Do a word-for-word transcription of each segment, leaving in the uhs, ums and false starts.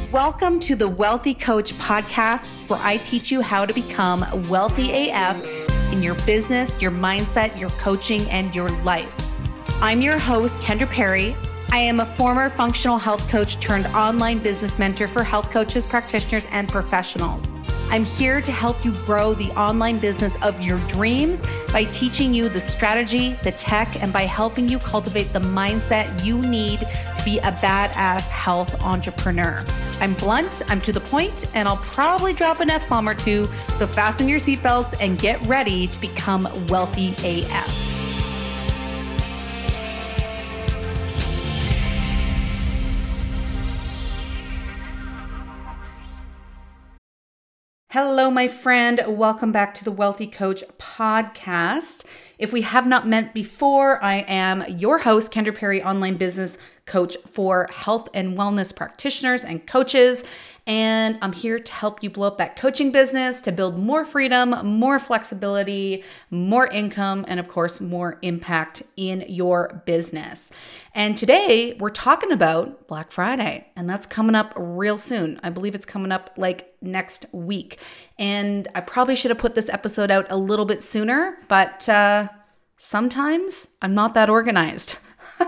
Welcome to the Wealthy Coach podcast, where I teach you how to become wealthy A F in your business, your mindset, your coaching, and your life. I'm your host, Kendra Perry. I am a former functional health coach turned online business mentor for health coaches, practitioners, and professionals. I'm here to help you grow the online business of your dreams by teaching you the strategy, the tech, and by helping you cultivate the mindset you need to be a badass health entrepreneur. I'm blunt, I'm to the point, and I'll probably drop an F-bomb or two, so fasten your seatbelts and get ready to become wealthy A F. Hello, my friend. Welcome back to the Wealthy Coach podcast. If we have not met before, I am your host, Kendra Perry, online business coach for health and wellness practitioners and coaches. And I'm here to help you blow up that coaching business to build more freedom, more flexibility, more income, and of course, more impact in your business. And today we're talking about Black Friday, and that's coming up real soon. I believe it's coming up like next week. And I probably should have put this episode out a little bit sooner, but uh, sometimes I'm not that organized.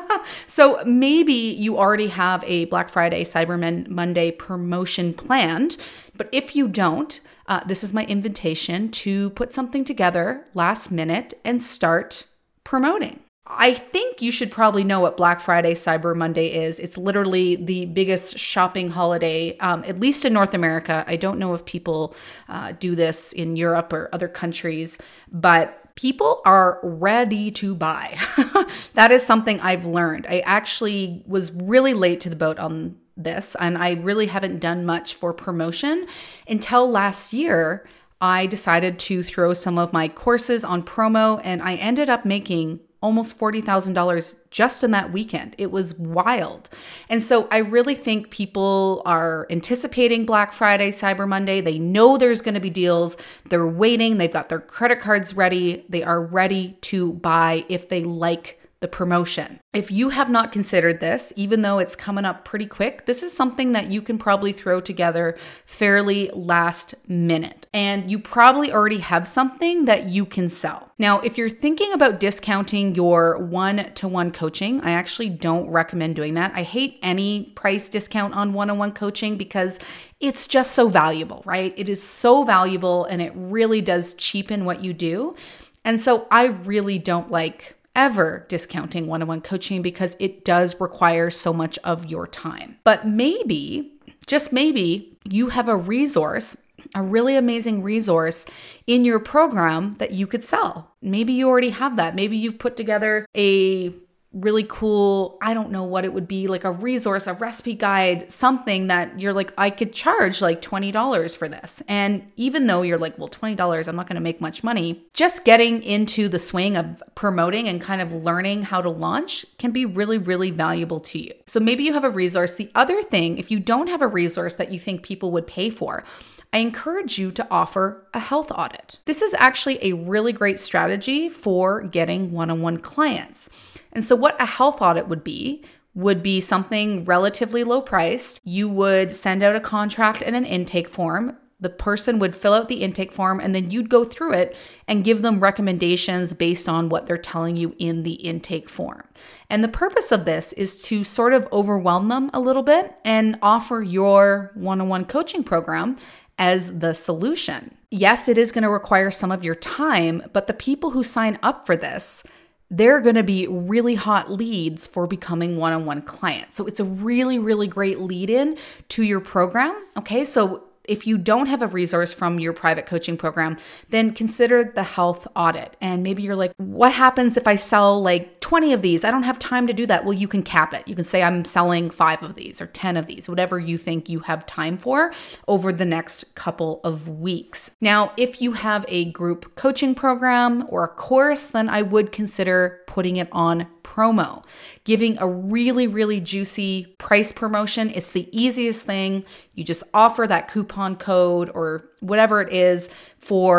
So maybe you already have a Black Friday, Cyber Monday promotion planned, but if you don't, uh, this is my invitation to put something together last minute and start promoting. I think you should probably know what Black Friday, Cyber Monday is. It's literally the biggest shopping holiday, um, at least in North America. I don't know if people uh, do this in Europe or other countries, but people are ready to buy. That is something I've learned. I actually was really late to the boat on this, and I really haven't done much for promotion until last year. I decided to throw some of my courses on promo, and I ended up making almost forty thousand dollars just in that weekend. It was wild. And so I really think people are anticipating Black Friday, Cyber Monday. They know there's going to be deals. They're waiting. They've got their credit cards ready. They are ready to buy if they like the promotion. If you have not considered this, even though it's coming up pretty quick, this is something that you can probably throw together fairly last minute. And you probably already have something that you can sell. Now, if you're thinking about discounting your one-to-one coaching, I actually don't recommend doing that. I hate any price discount on one-on-one coaching because it's just so valuable, right? It is so valuable and it really does cheapen what you do. And so I really don't like ever discounting one-on-one coaching because it does require so much of your time. But maybe, just maybe, you have a resource, a really amazing resource in your program that you could sell. Maybe you already have that. Maybe you've put together a really cool, I don't know what it would be, like a resource, a recipe guide, something that you're like, I could charge like twenty dollars for this. And even though you're like, well, twenty dollars, I'm not going to make much money, just getting into the swing of promoting and kind of learning how to launch can be really, really valuable to you. So maybe you have a resource. The other thing, if you don't have a resource that you think people would pay for, I encourage you to offer a health audit. This is actually a really great strategy for getting one-on-one clients. And so what a health audit would be, would be something relatively low priced. You would send out a contract and an intake form. The person would fill out the intake form and then you'd go through it and give them recommendations based on what they're telling you in the intake form. And the purpose of this is to sort of overwhelm them a little bit and offer your one-on-one coaching program as the solution. Yes, it is going to require some of your time, but the people who sign up for this, they're going to be really hot leads for becoming one-on-one clients. So it's a really, really great lead in to your program. Okay. So if you don't have a resource from your private coaching program, then consider the health audit. And maybe you're like, what happens if I sell like twenty of these? I don't have time to do that. Well, you can cap it. You can say I'm selling five of these or ten of these, whatever you think you have time for over the next couple of weeks. Now, if you have a group coaching program or a course, then I would consider putting it on promo, giving a really, really juicy price promotion. It's the easiest thing. You just offer that coupon code or whatever it is for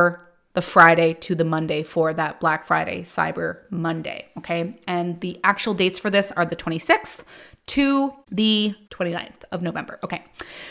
the Friday to the Monday for that Black Friday, Cyber Monday, okay? And the actual dates for this are the twenty-sixth to the twenty-ninth of November, okay?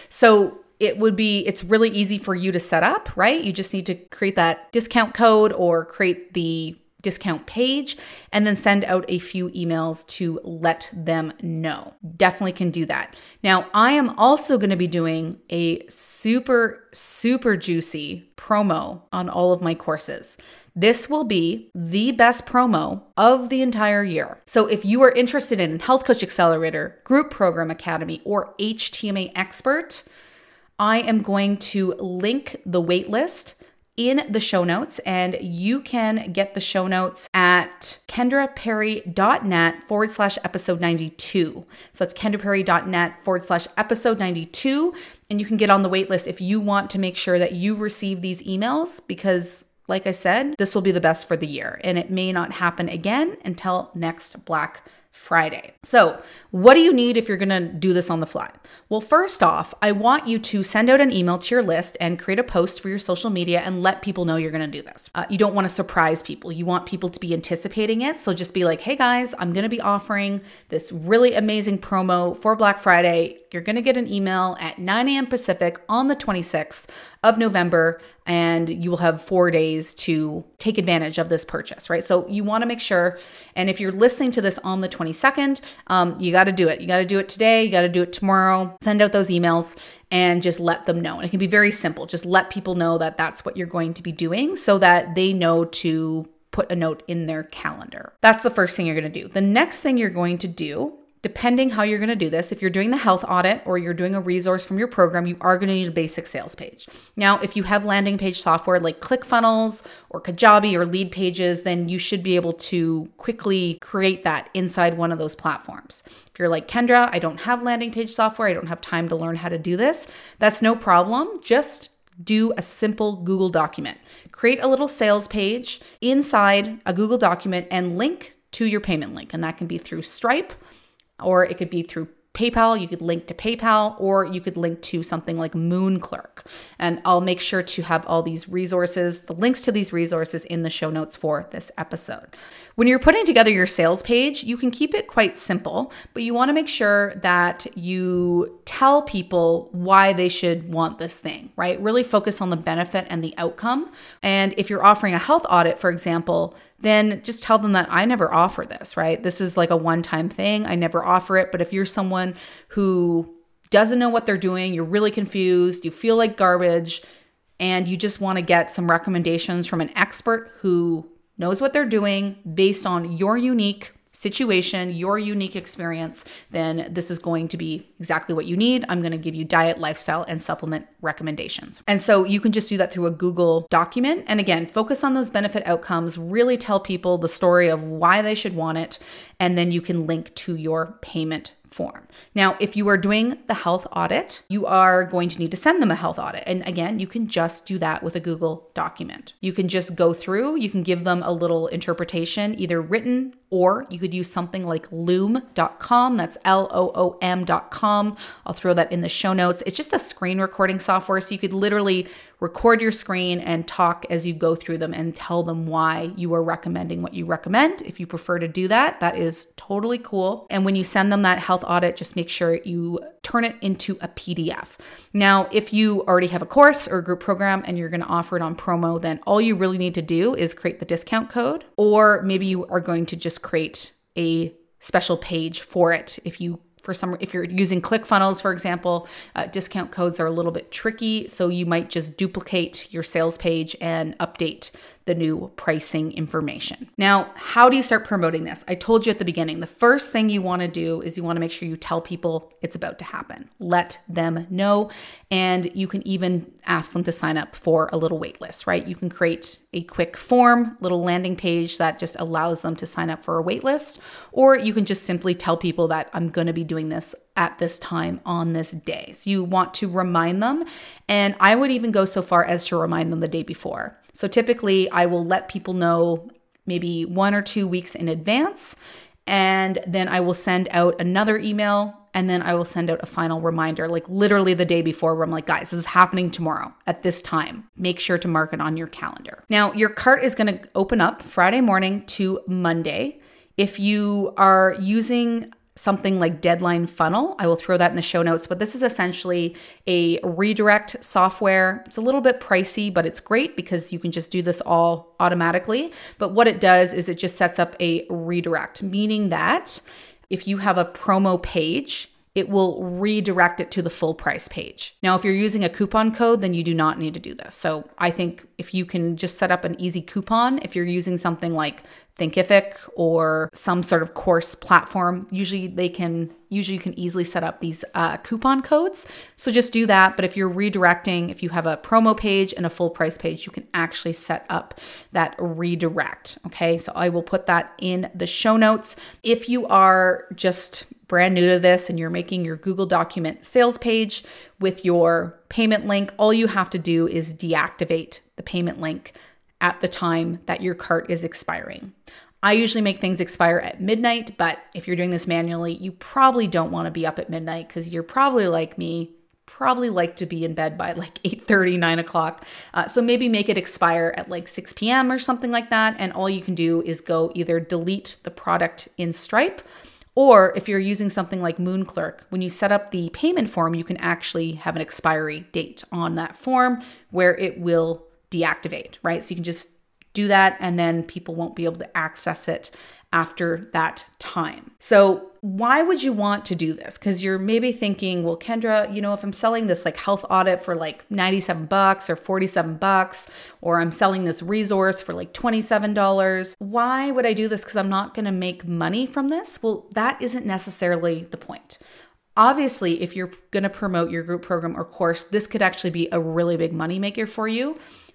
So it would be, it's really easy for you to set up, right? You just need to create that discount code or create the discount page and then send out a few emails to let them know. Definitely can do that. Now, I am also going to be doing a super, super juicy promo on all of my courses. This will be the best promo of the entire year. So if you are interested in Health Coach Accelerator, Group Program Academy, or H T M A Expert, I am going to link the waitlist in the show notes, and you can get the show notes at kendraperry.net forward slash episode 92. So that's kendraperry.net forward slash episode 92. And you can get on the waitlist if you want to make sure that you receive these emails, because like I said, this will be the best for the year, and it may not happen again until next Black Friday. So what do you need if you're going to do this on the fly? Well, first off, I want you to send out an email to your list and create a post for your social media and let people know you're going to do this. Uh, you don't want to surprise people. You want people to be anticipating it. So just be like, hey guys, I'm going to be offering this really amazing promo for Black Friday. You're going to get an email at nine a.m. Pacific on the twenty-sixth of November, and you will have four days to take advantage of this purchase, right? So you want to make sure, and if you're listening to this on the twenty-second, um, you got to do it. You got to do it today. You got to do it tomorrow. Send out those emails and just let them know. And it can be very simple. Just let people know that that's what you're going to be doing so that they know to put a note in their calendar. That's the first thing you're going to do. The next thing you're going to do, depending how you're going to do this, if you're doing the health audit or you're doing a resource from your program, you are going to need a basic sales page. Now, if you have landing page software like ClickFunnels or Kajabi or Lead Pages, then you should be able to quickly create that inside one of those platforms. If you're like, Kendra, I don't have landing page software, I don't have time to learn how to do this, that's no problem. Just do a simple Google document. Create a little sales page inside a Google document and link to your payment link. And that can be through Stripe, or it could be through PayPal. You could link to PayPal, or you could link to something like Moonclerk. And I'll make sure to have all these resources, the links to these resources in the show notes for this episode. When you're putting together your sales page, you can keep it quite simple, but you want to make sure that you tell people why they should want this thing, right? Really focus on the benefit and the outcome. And if you're offering a health audit, for example, then just tell them that I never offer this, right? This is like a one-time thing. I never offer it. But if you're someone who doesn't know what they're doing, you're really confused, you feel like garbage, and you just want to get some recommendations from an expert who knows what they're doing based on your unique situation, your unique experience, then this is going to be exactly what you need. I'm going to give you diet, lifestyle, and supplement recommendations. And so you can just do that through a Google document. And again, focus on those benefit outcomes, really tell people the story of why they should want it, and then you can link to your payment form. Now, if you are doing the health audit, you are going to need to send them a health audit. And again, you can just do that with a Google document. You can just go through, you can give them a little interpretation, either written, or you could use something like loom dot com. That's L O O M dot com. I'll throw that in the show notes. It's just a screen recording software. So you could literally record your screen and talk as you go through them and tell them why you are recommending what you recommend. If you prefer to do that, that is totally cool. And when you send them that health audit, just make sure you turn it into a P D F. Now, if you already have a course or a group program and you're going to offer it on promo, then all you really need to do is create the discount code, or maybe you are going to just create a special page for it. If you For some, if you're using ClickFunnels, for example, uh, discount codes are a little bit tricky. So you might just duplicate your sales page and update the new pricing information. Now, how do you start promoting this? I told you at the beginning, the first thing you want to do is you want to make sure you tell people it's about to happen. Let them know. And you can even ask them to sign up for a little wait list, right? You can create a quick form, little landing page that just allows them to sign up for a wait list. Or you can just simply tell people that I'm going to be doing this at this time on this day. So you want to remind them. And I would even go so far as to remind them the day before. So typically I will let people know maybe one or two weeks in advance, and then I will send out another email and then I will send out a final reminder, like literally the day before, where I'm like, guys, this is happening tomorrow at this time. Make sure to mark it on your calendar. Now, your cart is going to open up Friday morning to Monday. If you are using something like Deadline Funnel, I will throw that in the show notes, but this is essentially a redirect software. It's a little bit pricey, but it's great because you can just do this all automatically. But what it does is it just sets up a redirect, meaning that if you have a promo page, it will redirect it to the full price page. Now, if you're using a coupon code, then you do not need to do this. So I think if you can just set up an easy coupon, if you're using something like Thinkific or some sort of course platform, usually they can, usually you can easily set up these uh, coupon codes. So just do that. But if you're redirecting, if you have a promo page and a full price page, you can actually set up that redirect. Okay. So I will put that in the show notes. If you are just brand new to this and you're making your Google document sales page with your payment link, all you have to do is deactivate the payment link at the time that your cart is expiring. I usually make things expire at midnight, but if you're doing this manually, you probably don't want to be up at midnight because you're probably like me, probably like to be in bed by like eight thirty, nine o'clock. Uh, so maybe make it expire at like six p.m. or something like that. And all you can do is go either delete the product in Stripe, or if you're using something like Moonclerk, when you set up the payment form, you can actually have an expiry date on that form where it will deactivate, right? So you can just do that and then people won't be able to access it after that time. So why would you want to do this? Because you're maybe thinking, well, Kendra, you know, if I'm selling this like health audit for like ninety-seven bucks or forty-seven bucks, or I'm selling this resource for like twenty-seven dollars, why would I do this? Because I'm not going to make money from this. Well, that isn't necessarily the point. Obviously, if you're going to promote your group program or course, this could actually be a really big moneymaker for you.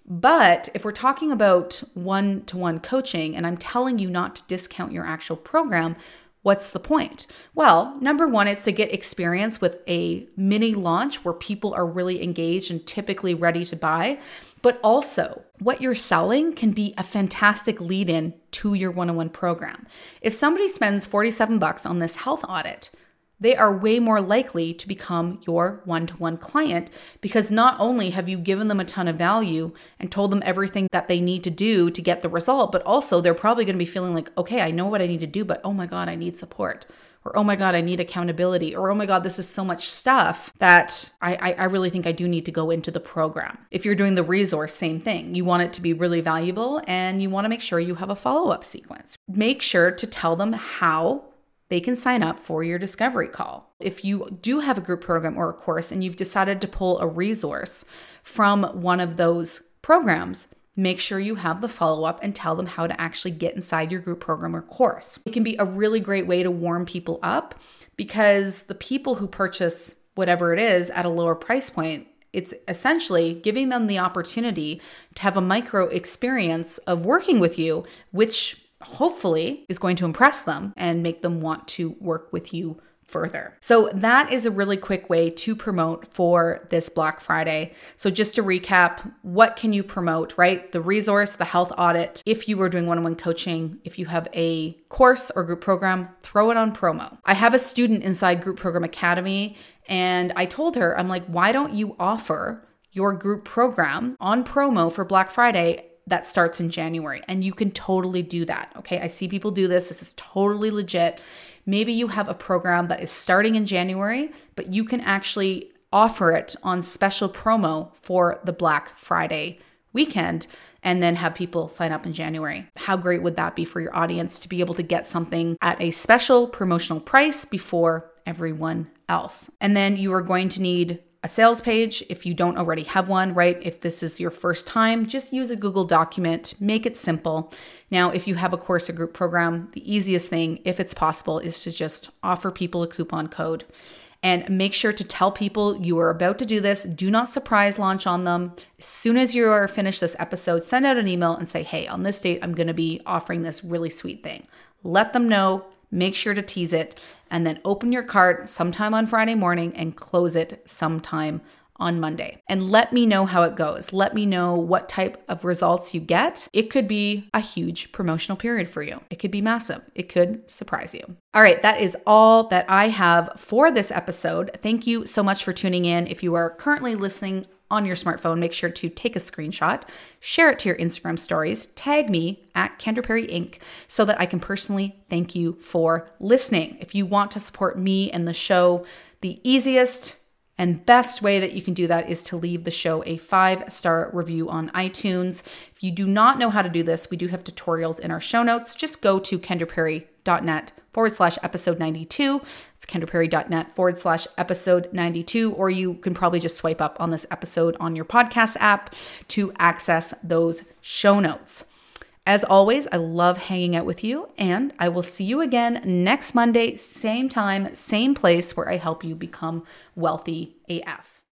But if we're talking about one-to-one coaching and I'm telling you not to discount your actual program, what's the point? Well, number one is to get experience with a mini launch where people are really engaged and typically ready to buy. But also, what you're selling can be a fantastic lead-in to your one-on-one program. If somebody spends forty-seven bucks on this health audit, they are way more likely to become your one-to-one client because not only have you given them a ton of value and told them everything that they need to do to get the result, but also they're probably going to be feeling like, okay, I know what I need to do, but oh my God, I need support. Or, oh my God, I need accountability. Or, oh my God, this is so much stuff that I, I, I really think I do need to go into the program. If you're doing the resource, same thing. You want it to be really valuable and you want to make sure you have a follow-up sequence. Make sure to tell them how they can sign up for your discovery call. If you do have a group program or a course and you've decided to pull a resource from one of those programs, make sure you have the follow-up and tell them how to actually get inside your group program or course. It can be a really great way to warm people up because the people who purchase whatever it is at a lower price point, it's essentially giving them the opportunity to have a micro experience of working with you, which hopefully is going to impress them and make them want to work with you further. So that is a really quick way to promote for this Black Friday. So just to recap, what can you promote, right? The resource, the health audit. If you are doing one-on-one coaching, if you have a course or group program, throw it on promo. I have a student inside Group Program Academy, and I told her, I'm like, why don't you offer your group program on promo for Black Friday that starts in January? And you can totally do that. Okay. I see people do this. This is totally legit. Maybe you have a program that is starting in January, but you can actually offer it on special promo for the Black Friday weekend and then have people sign up in January. How great would that be for your audience to be able to get something at a special promotional price before everyone else? And then you are going to need a sales page if you don't already have one, right? If this is your first time, just use a Google document, make it simple. Now, if you have a course or group program, the easiest thing, if it's possible, is to just offer people a coupon code and make sure to tell people you are about to do this. Do not surprise launch on them. As soon as you are finished this episode, send out an email and say, hey, on this date, I'm going to be offering this really sweet thing. Let them know. Make sure to tease it and then open your cart sometime on Friday morning and close it sometime on Monday. And let me know how it goes. Let me know what type of results you get. It could be a huge promotional period for you. It could be massive. It could surprise you. All right, that is all that I have for this episode. Thank you so much for tuning in. If you are currently listening on your smartphone, make sure to take a screenshot, share it to your Instagram stories, tag me at Kendra Perry Incorporated so that I can personally thank you for listening. If you want to support me and the show, the easiest and best way that you can do that is to leave the show a five-star review on iTunes. If you do not know how to do this, we do have tutorials in our show notes. Just go to kendraperry.net forward slash episode 92. It's kendraperry.net forward slash episode 92, or you can probably just swipe up on this episode on your podcast app to access those show notes. As always, I love hanging out with you, and I will see you again next Monday, same time, same place, where I help you become wealthy A F.